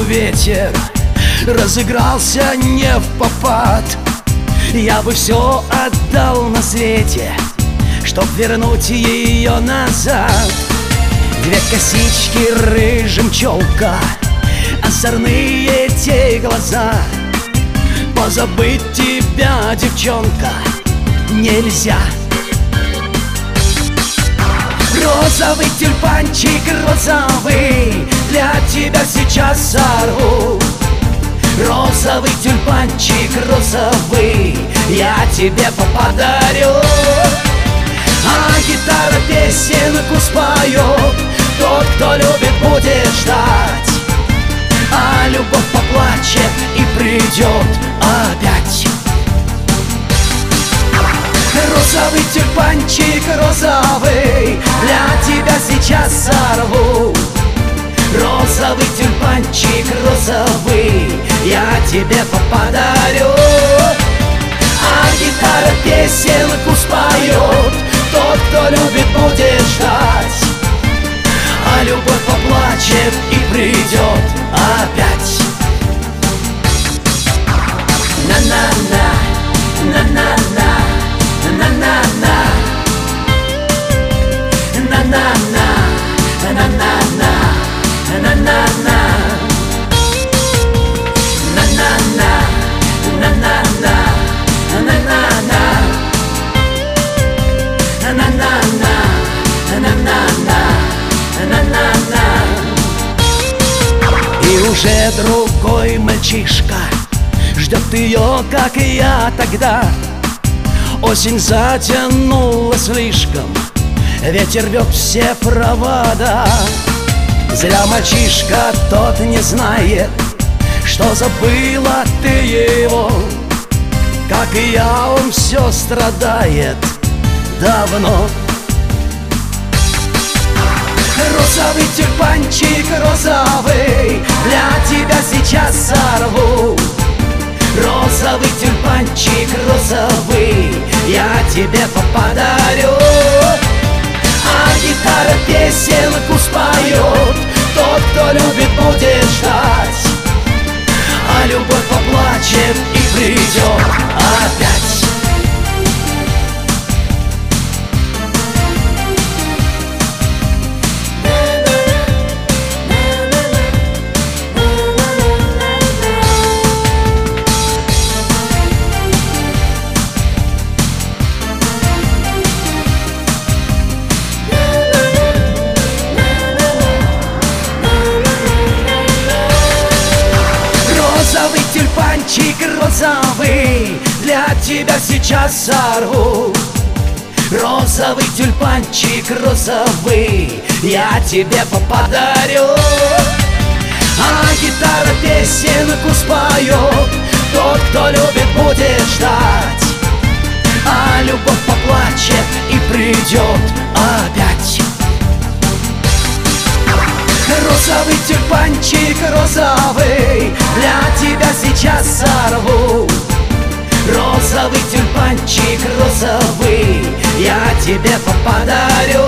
ветер разыгрался не впопад. Я бы все отдал на свете, чтоб вернуть ее назад. Две косички, рыжим челка, озорные те глаза. Позабыть тебя, девчонка, нельзя. Розовый тюльпанчик розовый, для тебя сейчас сорву. Розовый тюльпанчик розовый, я тебе подарю. А гитара песенку споет, тот, кто любит, будет ждать. А любовь поплачет и придет опять. Розовый тюльпанчик розовый, для тебя сейчас сорву. Розовый тюльпанчик розовый, я тебе подарю. А гитара песенку споет, тот, кто любит, будет ждать. А любовь поплачет и придет опять. На-на-на, на-на-на, на-на-на, на-на-на, на-на-на, на-на-на, на-на-на, на-на-на, на-на-на. И уже другой мальчишка ждет ее, как и я тогда. Осень затянула слишком, ветер рвет все провода. Зря мальчишка тот не знает, что забыла ты его. Как и я, он все страдает давно. Розовый тюльпанчик розовый, для тебя сейчас сорву. Розовый тюльпанчик розовый, я тебе подарю. А гитара песенку споет, тот, кто любит, будет ждать. А любовь поплачет и придет опять. Розовый тюльпанчик розовый, для тебя сейчас сорву. Розовый тюльпанчик розовый, я тебе подарю. А гитара песенку споет, тот, кто любит, будет ждать. А любовь поплачет и придет опять. Розовый тюльпанчик розовый, для тебя сейчас сорву. Розовый тюльпанчик розовый, я тебе подарю.